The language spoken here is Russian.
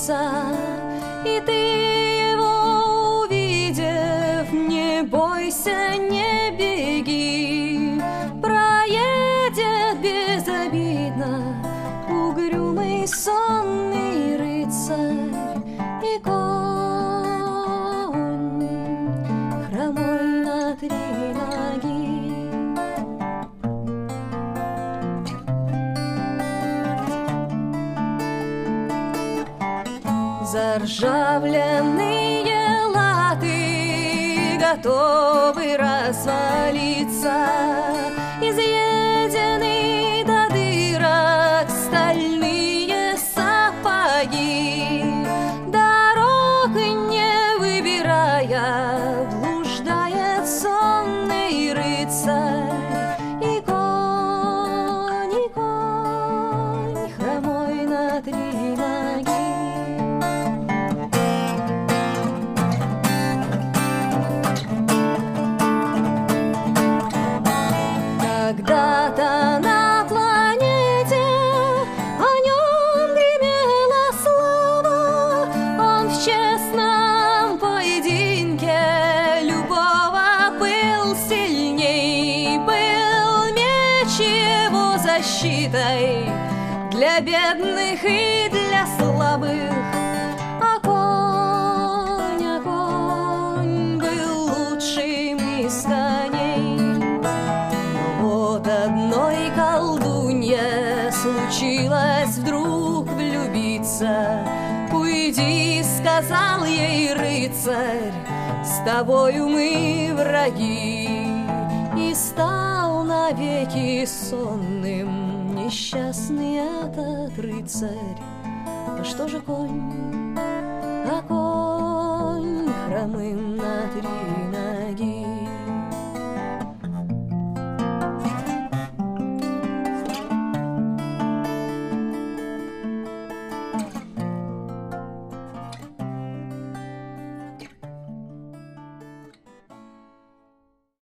лица, и ты его увидев, не бойся, не беги, проедет безобидно угрюмый сонный рыцарь и конь хромой на 3 ноги. Заржавленные латы готовы развалиться, изъедены до дырок стальные сапоги. Дорог не выбирая, блуждает сонный рыцарь и конь хромой на 3 ноги. Когда-то на планете о нем гремела слава, он в честном поединке любого был сильней, был меч его защитой для бедных и для слабых, а конь был лучшим из коней. Одной колдунье случилось вдруг влюбиться. «Уйди», — сказал ей рыцарь, — «с тобою мы враги». И стал навеки сонным несчастный этот рыцарь. А что же конь? А конь хромым на 3 ноги.